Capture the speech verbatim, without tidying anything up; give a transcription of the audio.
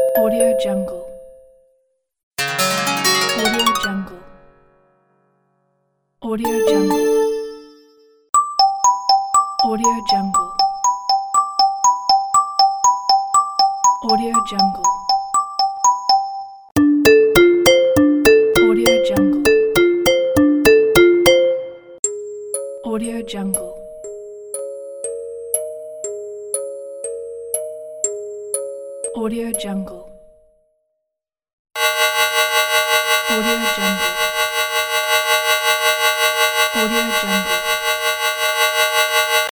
Audio Jungle. Audio Jungle. Audio Jungle. Audio Jungle. Audio Jungle. Audio Jungle. Audio Jungle. Audio Jungle. Audio Jungle. Audio Jungle.